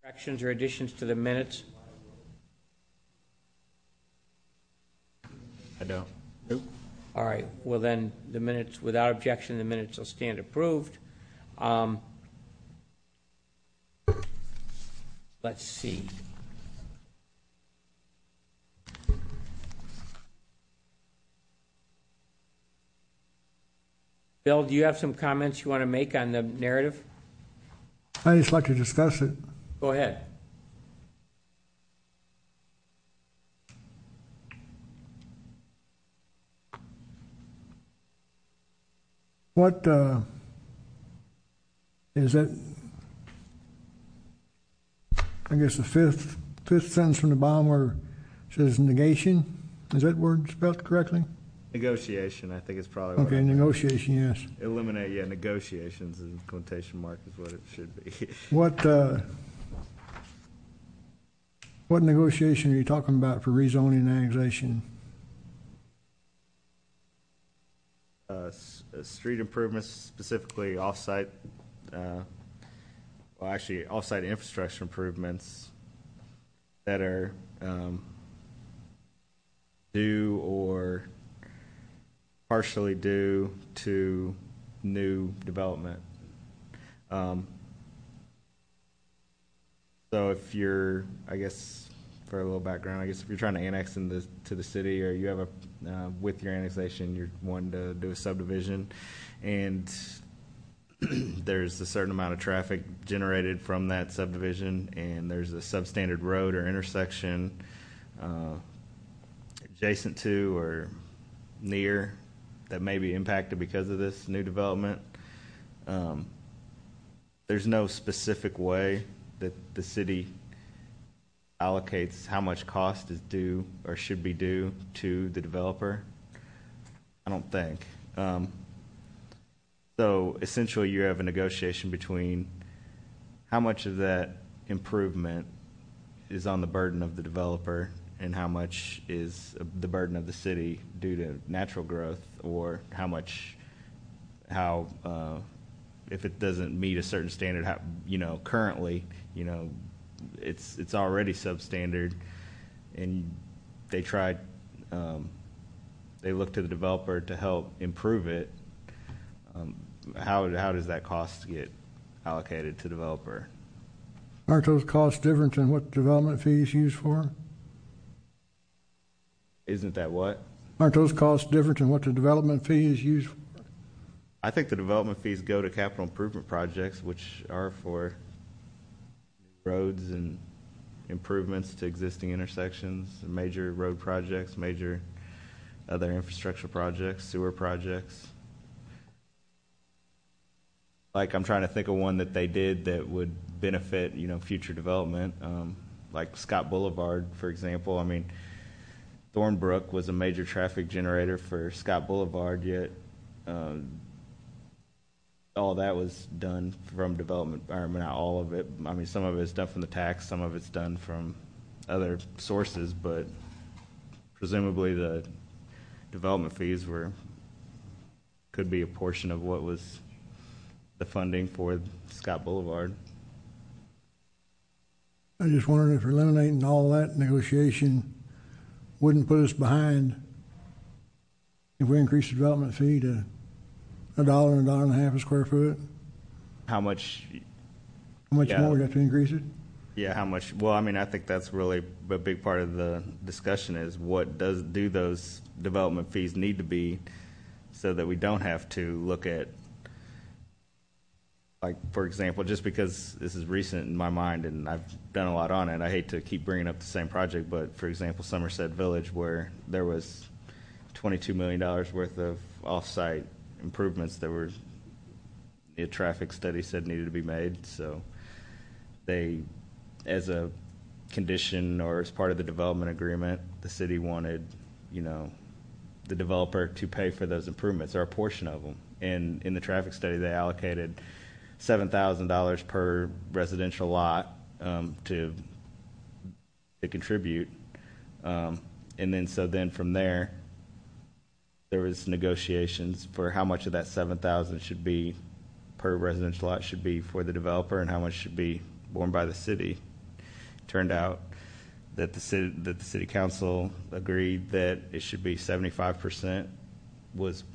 Corrections or additions to the minutes? I don't. Nope. All right, well then, the minutes, without objection, the minutes will stand approved. Let's see. Bill, do you have some comments you want to make on the narrative? I'd just like to discuss it. Go ahead. What is that? I guess the fifth sentence from the bottom where it says negation. Is that word spelled correctly? Negotiation, I think it's probably okay. Negotiation, yes. Eliminate, yeah. Negotiations in quotation mark is what it should be. What negotiation are you talking about for rezoning and annexation? Street improvements, specifically off-site, off-site infrastructure improvements that are due or partially due to new development. So if you're, I guess, for a little background, I guess if you're trying to annex to the city, or you have a with your annexation, you're wanting to do a subdivision, and there's a certain amount of traffic generated from that subdivision, and there's a substandard road or intersection adjacent to or near that may be impacted because of this new development. There's no specific way that the city allocates how much cost is due or should be due to the developer. I don't think. So essentially you have a negotiation between how much of that improvement is on the burden of the developer and how much is the burden of the city due to natural growth, or if it doesn't meet a certain standard, currently, it's already substandard, and they look to the developer to help improve it. How does that cost get allocated to the developer? Aren't those costs different than what development fees used for? Isn't that what? Aren't those costs different than what the development fee is used for? I think the development fees go to capital improvement projects, which are for roads and improvements to existing intersections, major road projects, major other infrastructure projects, sewer projects. Like, I'm trying to think of one that they did that would benefit, future development, like Scott Boulevard, for example. I mean, Thornbrook was a major traffic generator for Scott Boulevard, yet all that was done from development, or not all of it. I mean, some of it's done from the tax, some of it's done from other sources, but presumably the development fees could be a portion of what was the funding for Scott Boulevard. I just wondered if eliminating all that negotiation wouldn't put us behind if we increase the development fee to $1 and $1.50 a square foot. How much more we have to increase it? Yeah, how much? Well, I mean, I think that's really a big part of the discussion is what do those development fees need to be so that we don't have to look at, like, for example, just because this is recent in my mind and I've done a lot on it, I hate to keep bringing up the same project, but for example, Somerset Village, where there was $22 million worth of off-site improvements that were a traffic study said needed to be made. So they, as a condition or as part of the development agreement, the city wanted, the developer to pay for those improvements or a portion of them. And in the traffic study, they allocated $7,000 per residential lot to contribute, and then from there was negotiations for how much of that $7,000 per residential lot should be for the developer and how much should be borne by the city. turned out that the city council agreed that it should be 75% was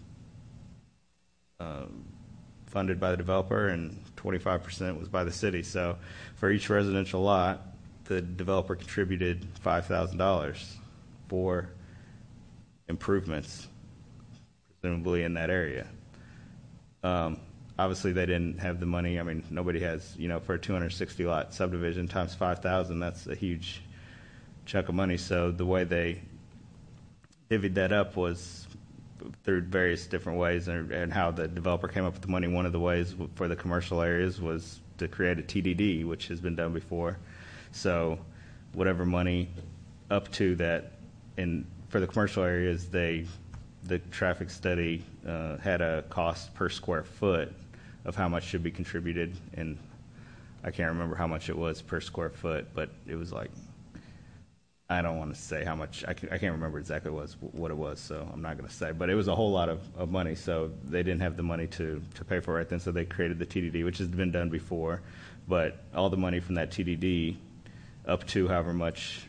funded by the developer and 25% was by the city. So for each residential lot, the developer contributed $5,000 for improvements, presumably in that area. Obviously, they didn't have the money. I mean, nobody has, for a 260 lot subdivision times 5,000, that's a huge chunk of money. So the way they divvied that up was through various different ways, and how the developer came up with the money. One of the ways for the commercial areas was to create a TDD, which has been done before. So whatever money up to that, and for the commercial areas, the traffic study had a cost per square foot of how much should be contributed, and I can't remember how much it was per square foot, but it was like, I don't want to say how much, I can't remember exactly what it was, so I'm not going to say, but it was a whole lot of money, so they didn't have the money to pay for it right then, so they created the TDD, which has been done before, but all the money from that TDD up to however much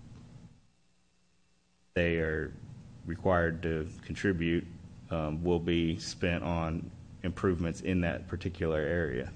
they are required to contribute will be spent on improvements in that particular area.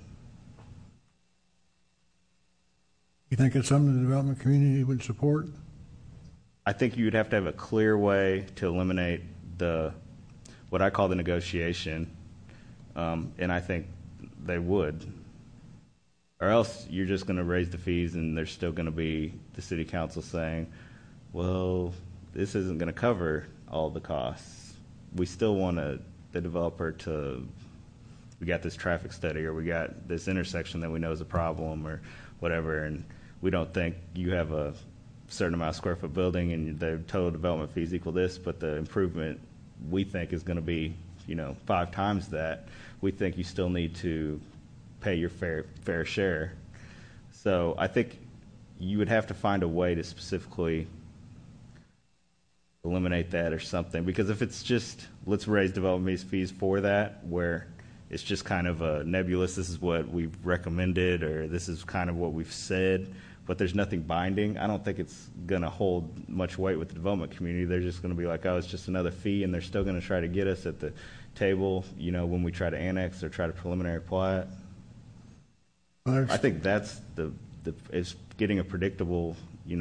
You think it's something the development community would support? I think you would have to have a clear way to eliminate what I call the negotiation, and I think they would. Or else you're just going to raise the fees and there's still going to be the city council saying, well, this isn't going to cover all the costs. We still want the developer we got this traffic study, or we got this intersection that we know is a problem, or whatever, and we don't think you have a certain amount of square foot building and the total development fees equal this, but the improvement we think is going to be 5 times that. We think you still need to pay your fair share. So I think you would have to find a way to specifically eliminate that or something, because if it's just let's raise development fees for that, where it's just kind of a nebulous, this is what we've recommended or this is kind of what we've said, but there's nothing binding, I don't think it's going to hold much weight with the development community. They're just going to be like, oh, it's just another fee, and they're still going to try to get us at the table when we try to annex or try to preliminary plat. I think that's is getting a predictable,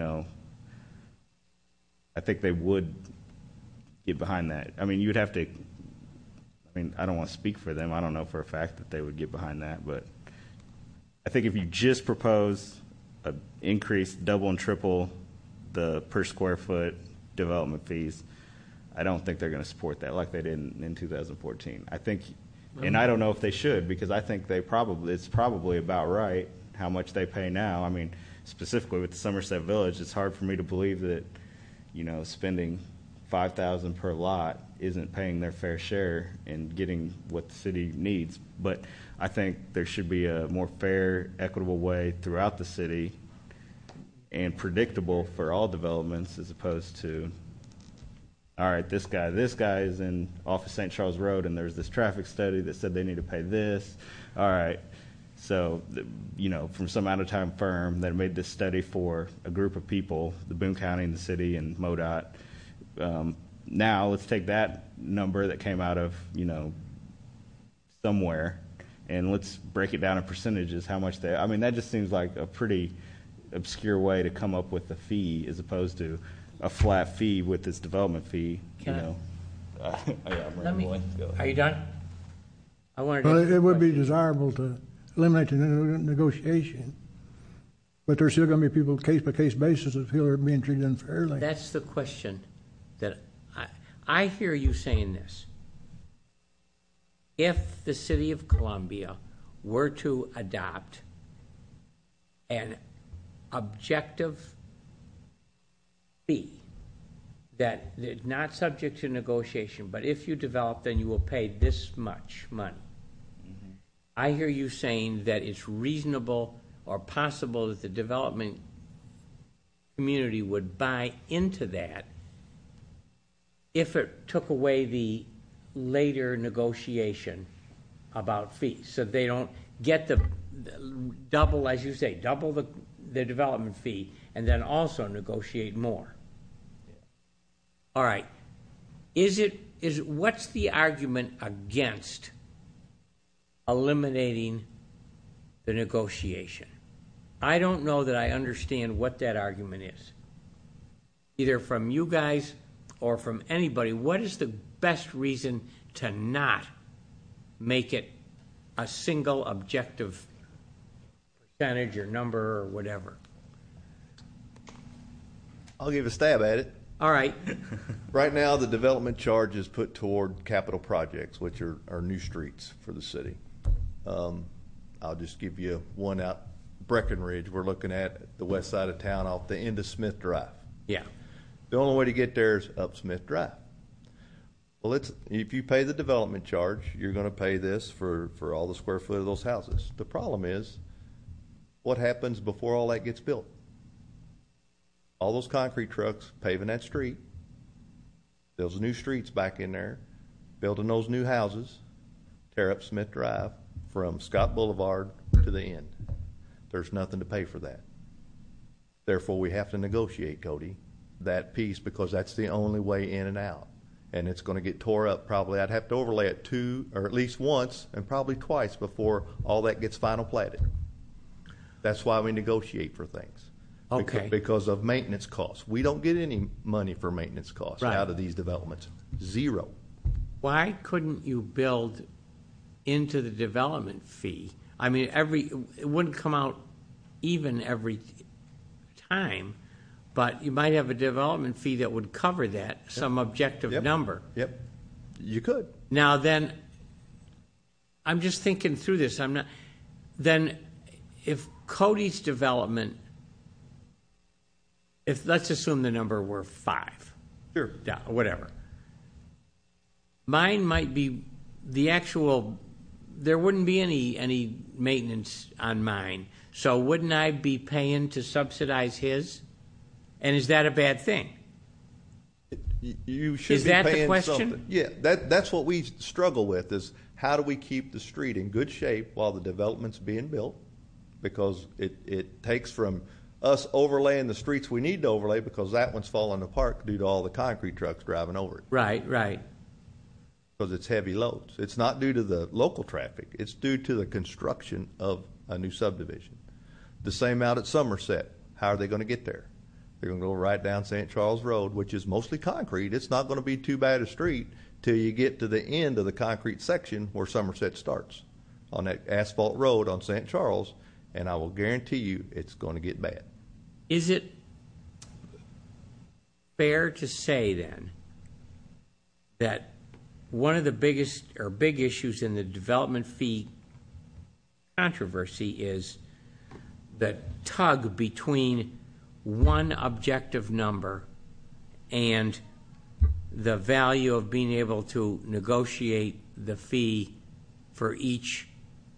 I think they would get behind that. I mean, you'd have to, I don't want to speak for them. I don't know for a fact that they would get behind that, but I think if you just propose an increase, double and triple the per square foot development fees, I don't think they're going to support that like they did in 2014. I think, and I don't know if they should, because I think it's probably about right how much they pay now. I mean, specifically with the Somerset Village, it's hard for me to believe that, spending $5,000 per lot isn't paying their fair share and getting what the city needs. But I think there should be a more fair, equitable way throughout the city and predictable for all developments, as opposed to, all right, this guy is off of St. Charles Road, and there's this traffic study that said they need to pay this. All right, so, from some out-of-town firm that made this study for a group of people, the Boone County and the city and MoDOT. Now let's take that number that came out of, somewhere, and let's break it down in percentages, how much that just seems like a pretty obscure way to come up with a fee, as opposed to a flat fee with this development fee, Are you done? I wanted to. Well, it would be desirable to eliminate the negotiation, but there's still going to be people case-by-case basis that feel they're being treated unfairly. That's the question that I hear you saying this. If the city of Columbia were to adopt an objective fee that is not subject to negotiation, but if you develop, then you will pay this much money. I hear you saying that it's reasonable or possible that the development community would buy into that if it took away the later negotiation about fees, so they don't get the double, as you say, double the development fee and then also negotiate more. All right. What's the argument against eliminating the negotiation? I don't know that I understand what that argument is, either from you guys or from anybody. What is the best reason to not make it a single objective percentage or number or whatever? I'll give a stab at it. All right. Right now, the development charge is put toward capital projects, which are new streets for the city. I'll just give you one out. Breckenridge, we're looking at the west side of town off the end of Smith Drive. Yeah. The only way to get there is up Smith Drive. Well, if you pay the development charge, you're going to pay this for all the square foot of those houses. The problem is, what happens before all that gets built? All those concrete trucks paving that street, those new streets back in there, building those new houses, tear up Smith Drive from Scott Boulevard to the end. There's nothing to pay for that. Therefore, we have to negotiate, Cody, that piece, because that's the only way in and out. And it's going to get tore up probably. I'd have to overlay it 2 or at least once and probably twice before all that gets final platted. That's why we negotiate for things. Okay. Because of maintenance costs. We don't get any money for maintenance costs Right. out of these developments. Zero. Why couldn't you build into the development fee? I mean, it wouldn't come out even every time, but you might have a development fee that would cover that, some objective Yep. number. Yep. You could. Now then, I'm just thinking through this. Then if Cody's development, let's assume the number were 5. Sure. Yeah, whatever. Mine might be the actual. There wouldn't be any maintenance on mine, so wouldn't I be paying to subsidize his? And is that a bad thing? You should Is be that the paying question? something. Yeah, that's what we struggle with, is how do we keep the street in good shape while the development's being built? Because it takes from us overlaying the streets we need to overlay, because that one's falling apart due to all the concrete trucks driving over it. Right. Because it's heavy loads. It's not due to the local traffic. It's due to the construction of a new subdivision. The same out at Somerset. How are they going to get there? They're going to go right down St. Charles Road, which is mostly concrete. It's not going to be too bad a street till you get to the end of the concrete section where Somerset starts on that asphalt road on St. Charles, and I will guarantee you it's going to get bad. Is it fair to say then that one of the biggest or big issues in the development fee controversy is the tug between one objective number and the value of being able to negotiate the fee for each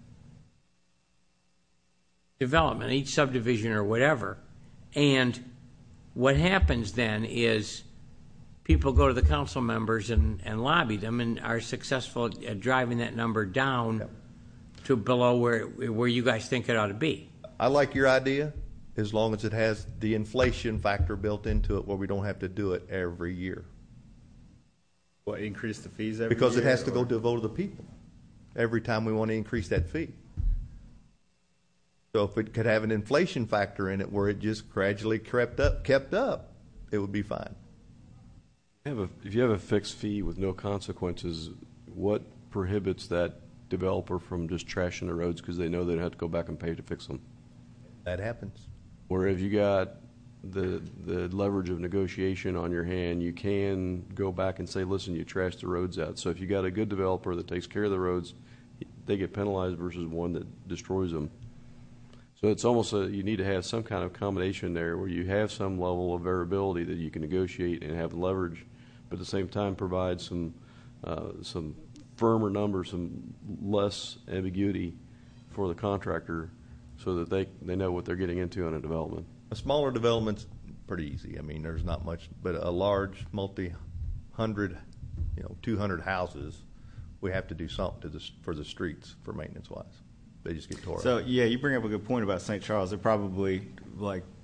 development, each subdivision or whatever? And what happens then is people go to the council members and lobby them and are successful at driving that number down to below where you guys think it ought to be. I like your idea as long as it has the inflation factor built into it where we don't have to do it every year. What, increase the fees every Because year? it has to go or- to the vote of the people every time we want to increase that fee. So if it could have an inflation factor in it where it just gradually kept up, it would be fine. If you have a fixed fee with no consequences, what prohibits that developer from just trashing the roads because they know they don't have to go back and pay to fix them? That happens. Where if you got the leverage of negotiation on your hand, you can go back and say, listen, you trashed the roads out. So if you got a good developer that takes care of the roads, they get penalized versus one that destroys them. So it's almost you need to have some kind of combination there where you have some level of variability that you can negotiate and have leverage, but at the same time provide some firmer numbers, some less ambiguity for the contractor so that they know what they're getting into on a development. A smaller development's pretty easy. I mean, there's not much, but a large multi-hundred, 200 houses, we have to do something for the streets for maintenance-wise. They just get tore up. So, yeah, you bring up a good point about St. Charles. They're probably like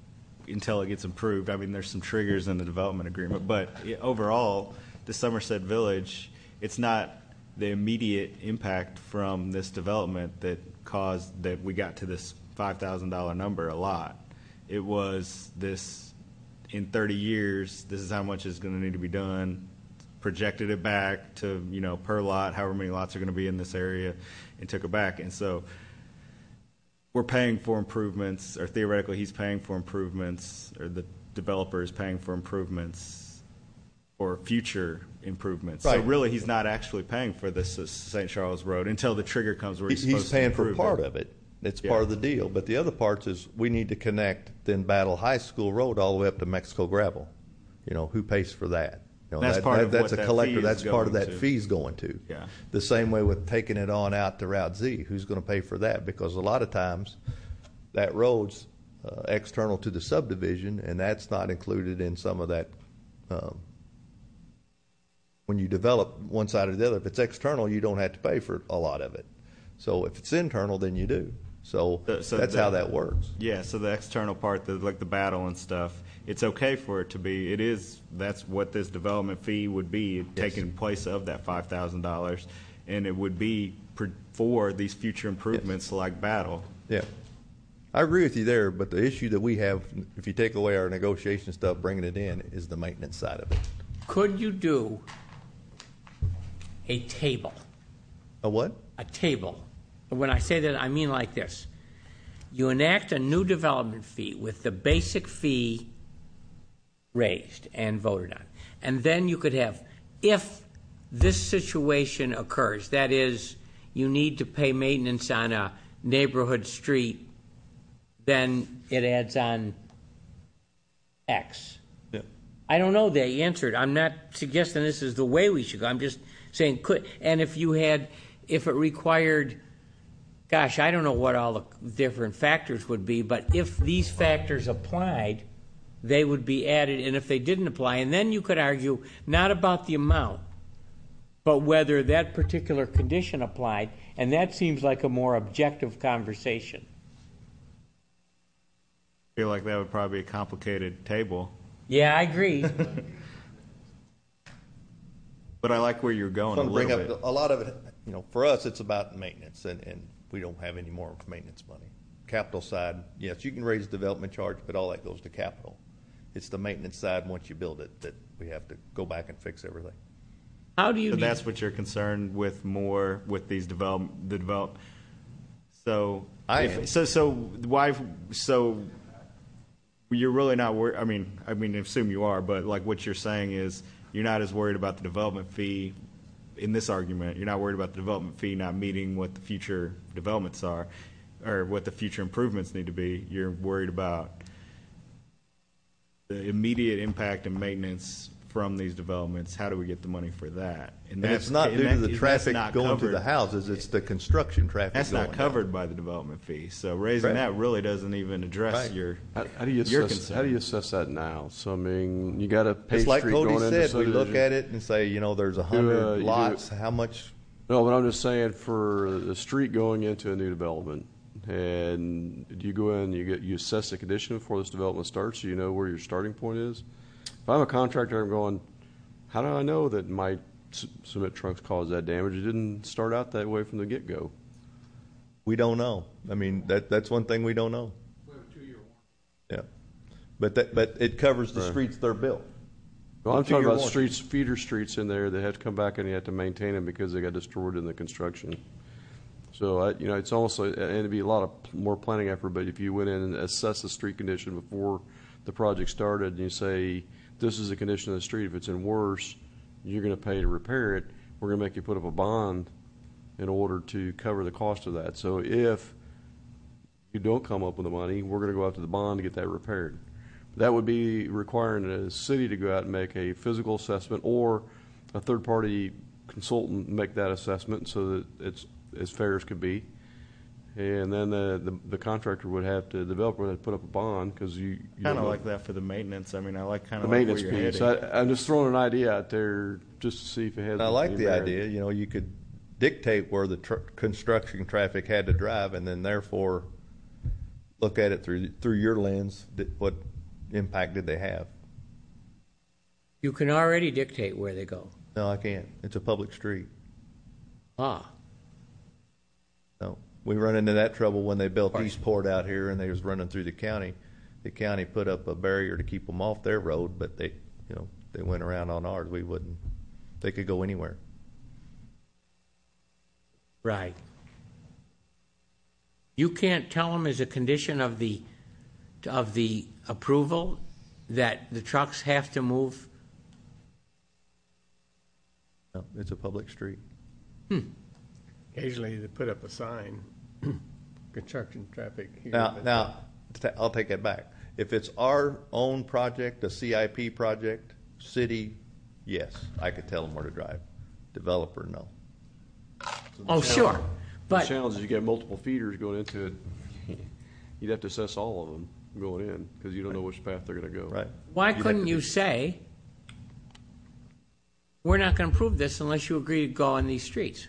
until it gets improved. I mean, there's some triggers in the development agreement, but overall, the Somerset Village, it's not the immediate impact from this development that caused that we got to this $5,000 number a lot. It was this, in 30 years, this is how much is going to need to be done, projected it back to, per lot, however many lots are going to be in this area, and took it back. And so we're paying for improvements, or theoretically he's paying for improvements, or the developer is paying for improvements or future improvements. Right. So really he's not actually paying for this St. Charles Road until the trigger comes where he's supposed He's to paying for improve part it. of it. It's Yeah. part of the deal. But the other parts is we need to connect then Battle High School Road all the way up to Mexico Gravel. Who pays for that? That's part of that's what a that collector. fee is That's part of going that to. fee's going to. Yeah. The same way with taking it on out to Route Z. Who's going to pay for that? Because a lot of times that road's external to the subdivision, and that's not included in some of that. When you develop one side or the other, if it's external, you don't have to pay for a lot of it. So if it's internal, then you do. So that's how that works. Yeah, so the external part, like the battle and stuff, it's okay for it to be. That's what this development fee would be, taking place of that $5,000, and it would be for these future improvements like battle. Yeah. I agree with you there, but the issue that we have, if you take away our negotiation stuff, bringing it in, is the maintenance side of it. Could you do a table? A what? A table. When I say that, I mean like this. You enact a new development fee with the basic fee raised and voted on. And then you could have, if this situation occurs, that is, you need to pay maintenance on a neighborhood street, then it adds on X. Yeah. I don't know the answer. I'm not suggesting this is the way we should go. I'm just saying and if it required, gosh, I don't know what all the different factors would be, but if these factors applied, they would be added, and if they didn't apply, and then you could argue not about the amount, but whether that particular condition applied, and that seems like a more objective conversation. I feel like that would probably be a complicated table, Yeah, I agree. but I like where you're going a I'm going to little bring bit. up a lot of it. For us, it's about maintenance, and we don't have any more maintenance money. Capital side, yes, you can raise development charge, but all that goes to capital. It's the maintenance side once you build it that we have to go back and fix everything. How do you So that's what you're concerned with more with these develop. So I am. So you're really not worried. I mean, I assume you are, but like what you're saying is you're not as worried about the development fee in this argument. You're not worried about the development fee not meeting what the future developments are, or what the future improvements need to be. You're worried about the immediate impact and maintenance from these developments. How do we get the money for that? And it's not due to the traffic going to the houses, it's the construction traffic That's going not down. covered by the development fee. So raising Correct. that really doesn't even address Right. your How do you your assess? concern. How do you assess that now? So I mean, you got a paved It's like street Cody going into said, we look subdivision. at it and say, there's you 100 do- lots, how much? No, but I'm just saying for the street going into a new development, and you go in, you assess the condition before this development starts, so you know where your starting point is. If I'm a contractor, I'm going, how do I know that my cement trunks caused that damage? It didn't start out that way from the get-go. We don't know. I mean, that's one thing we don't know. We have a 2-year warranty. Yeah. But it covers the Right. streets they're built. Well, I'm Two-year talking about warranty. streets, feeder streets in there that have to come back and you have to maintain them because they got destroyed in the construction. So, it's almost like, and it'd be a lot of more planning effort, but if you went in and assessed the street condition before the project started and you say, this is the condition of the street, if it's in worse, you're going to pay to repair it, we're going to make you put up a bond in order to cover the cost of that. So if you don't come up with the money, we're going to go after the bond to get that repaired. That would be requiring the city to go out and make a physical assessment or a third-party consultant make that assessment so that it's as fair as could be. And then the contractor would have to, the developer would have to put up a bond because you kind don't of know like that for the maintenance. I mean, I like kind the of like maintenance where you're piece. heading. I'm just throwing an idea out there just to see if it has. And I like any the merit. idea, you could dictate where the construction traffic had to drive and then therefore look at it through your lens, what impact did they have? You can already dictate where they go. No, I can't. It's a public street. Ah, No, we run into that trouble when they built Eastport out here and they was running through the county. The county put up a barrier to keep them off their road, but they went around on ours. We wouldn't. They could go anywhere. right. You can't tell them as a condition of the approval that the trucks have to move. No, it's a public street. Occasionally they put up a sign, construction traffic here. Now, I'll take that back. If it's our own project, a CIP project, city, yes, I could tell them where to drive. Developer, no. Oh, sure, The but challenge is you got multiple feeders going into it. You'd have to assess all of them going in because you don't know which path they're going to go. Right. why You'd have couldn't to you do- say, we're not going to approve this unless you agree to go on these streets?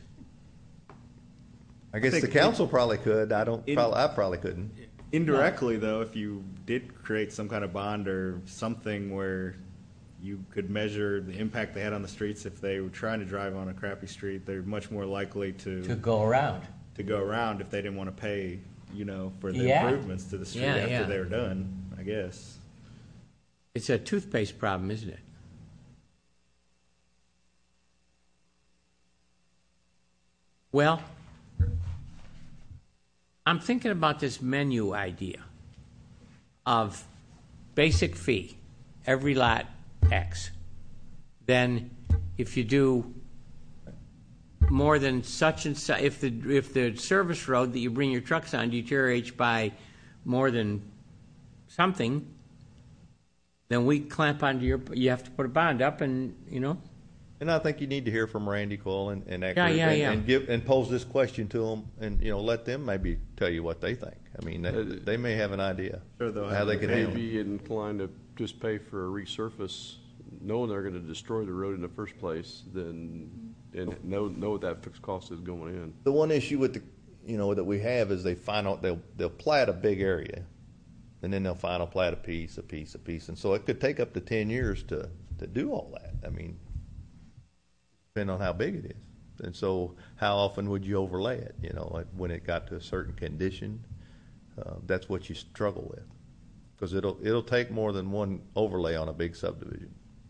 I guess the council probably could. I probably couldn't. Indirectly, though, if you did create some kind of bond or something where you could measure the impact they had on the streets, if they were trying to drive on a crappy street, they're much more likely to go around. go around if they didn't want to pay, for the Yeah. improvements to the street Yeah, after yeah. they were done, I guess. It's a toothpaste problem, isn't it? Well, I'm thinking about this menu idea of basic fee, every lot X. Then if you do more than such and such, if the service road that you bring your trucks on deteriorates by more than something, then we clamp onto you have to put a bond up and. And I think you need to hear from Randy Coyle and Yeah. and pose this question to them, and let them maybe tell you what they think. I mean, they may have an idea Sure, they'll how have they an can May handle it. be inclined to just pay for a resurface, knowing they're going to destroy the road in the first place, and know what that fixed cost is going in. The one issue with that we have is they'll plat a big area, and then they'll final plat a piece, and so it could take up to 10 years to do all that. I mean, depending on how big it is, and so how often would you overlay it? Like when it got to a certain condition, that's what you struggle with, because it'll take more than one overlay on a big subdivision.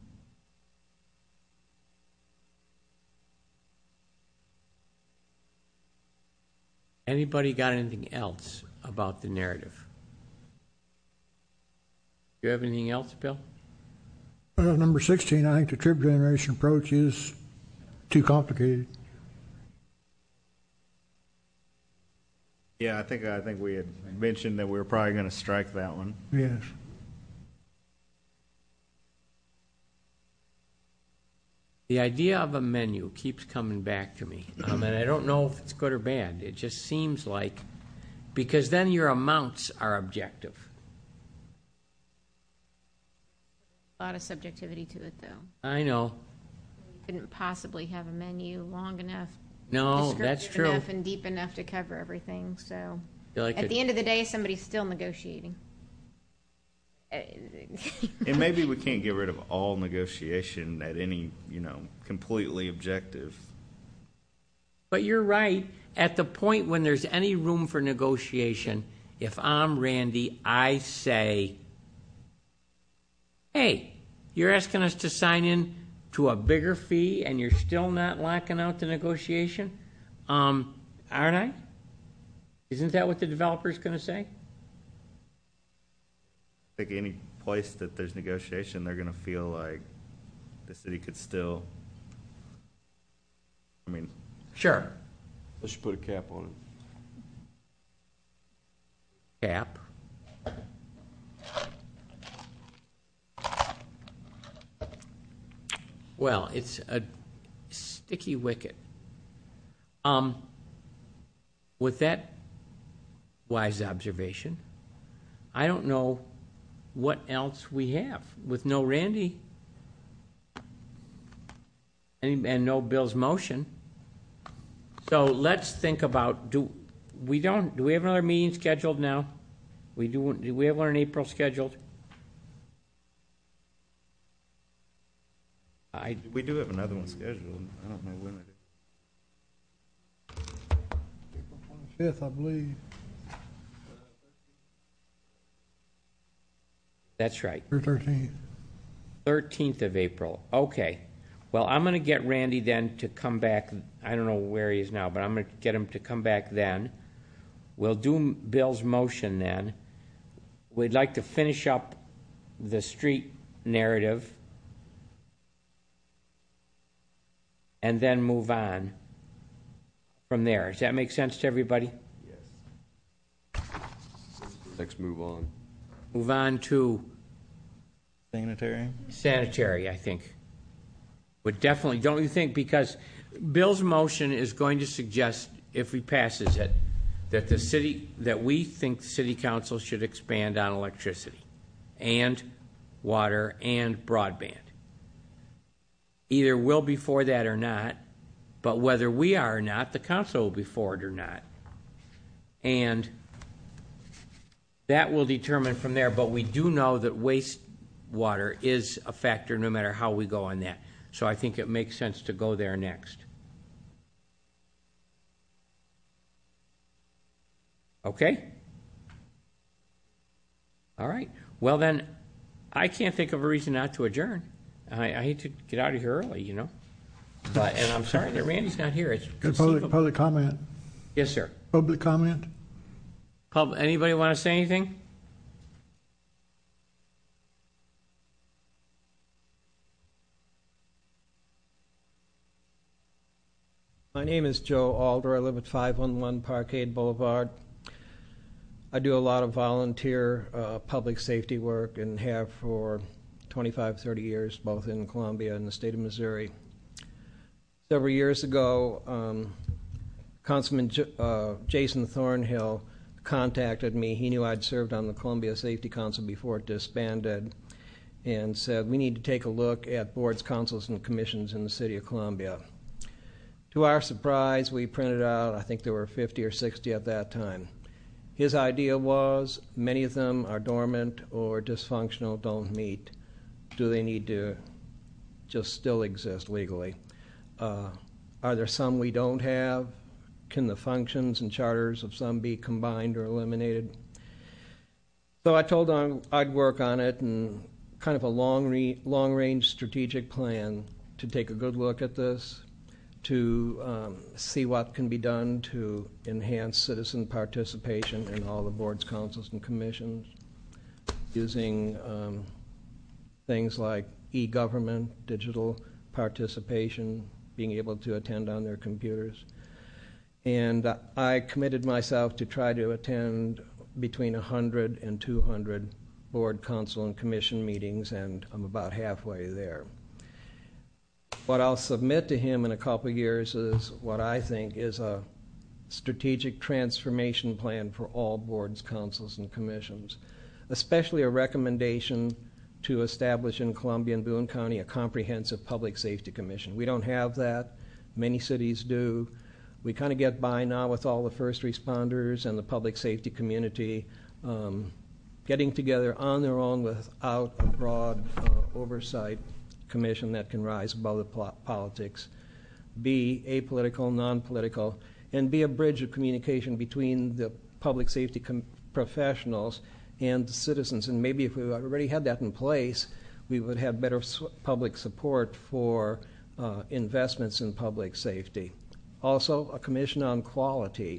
Anybody got anything else about the narrative? Do you have anything else, Bill? Number 16, I think the trip generation approach is too complicated. Yeah, I think we had mentioned that we were probably going to strike that one. Yes. The idea of a menu keeps coming back to me, and I don't know if it's good or bad. It just seems like, because then your amounts are objective. A lot of subjectivity to it, though. I know. You couldn't possibly have a menu long enough, No, that's descriptive true. enough, and deep enough to cover everything. So, Feel like at the end of the day, somebody's still negotiating. And maybe we can't get rid of all negotiation at any, completely objective. But you're right. At the point when there's any room for negotiation, if I'm Randy, I say, hey, you're asking us to sign in to a bigger fee and you're still not locking out the negotiation? Aren't I? Isn't that what the developer's going to say? I think any place that there's negotiation, they're going to feel like the city could still, Sure. Let's just put a cap on it. Cap. Well, it's a sticky wicket. With that wise observation, I don't know what else we have. With no Randy and no Bill's motion. So let's think about, do we have another meeting scheduled now? Do we have one in April scheduled? We do have another one scheduled. I don't know when it is. April 25th, I believe. That's right. Or 13th. 13th of April. Okay. Well, I'm going to get Randy then to come back. I don't know where he is now, but I'm going to get him to come back then. We'll do Bill's motion then. We'd like to finish up the street narrative and then move on from there. Does that make sense to everybody? Next, move on. Move on to Sanitary? I think. Would definitely, don't you think? Because Bill's motion is going to suggest, if he passes it, that we think the city council should expand on electricity and water and broadband. Either we'll be for that or not, but whether we are or not, the council will be for it or not. And that will determine from there, but we do know that wastewater is a factor no matter how we go on that. So I think it makes sense to go there next. Okay? All right. Well, then, I can't think of a reason not to adjourn. I hate to get out of here early, you know. And I'm sorry that Randy's not here. It's Good public comment. Yes, sir. Public comment. Anybody want to say anything? My name is Joe Alder. I live at 511 Parkade Boulevard. I do a lot of volunteer public safety work and have for 25, 30 years, both in Columbia and the state of Missouri. Several years ago, Councilman Jason Thornhill contacted me. He knew I'd served on the Columbia Safety Council before it disbanded, and said we need to take a look at boards, councils, and commissions in the city of Columbia. To our surprise, we printed out, I think there were 50 or 60 at that time. His idea was many of them are dormant or dysfunctional, don't meet. Do they need to just still exist legally? Are there some we don't have? Can the functions and charters of some be combined or eliminated? So I told him I'd work on it and kind of a long-range strategic plan to take a good look at this, to see what can be done to enhance citizen participation in all the boards, councils, and commissions, using things like e-government, digital participation, being able to attend on their computers. And I committed myself to try to attend between 100 and 200 board, council, and commission meetings, and I'm about halfway there. What I'll submit to him in a couple of years is what I think is a strategic transformation plan for all boards, councils, and commissions, especially a recommendation to establish in Columbia and Boone County a comprehensive public safety commission. We don't have that. Many cities do. We kind of get by now with all the first responders and the public safety community getting together on their own without a broad oversight commission that can rise above the politics, be apolitical, non-political, and be a bridge of communication between the public safety professionals and the citizens. And maybe if we already had that in place, we would have better public support for investments in public safety. Also, a commission on quality.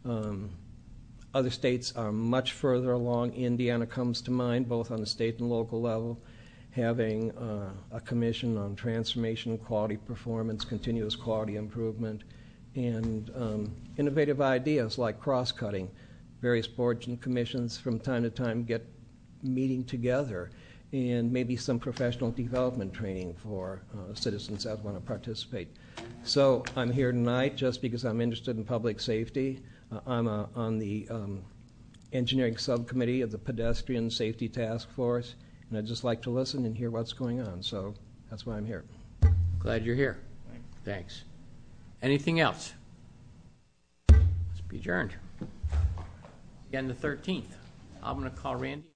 Other states are much further along. Indiana comes to mind, both on the state and local level, having a commission on transformation, quality performance, continuous quality improvement, and innovative ideas like cross-cutting. Various boards and commissions from time to time get meeting together, and maybe some professional development training for citizens that want to participate. So I'm here tonight just because I'm interested in public safety. I'm on the engineering subcommittee of the Pedestrian Safety Task Force, and I'd just like to listen and hear what's going on. So that's why I'm here. Glad you're here. Thanks. Anything else? Let's be adjourned. Again, the 13th. I'm going to call Randy.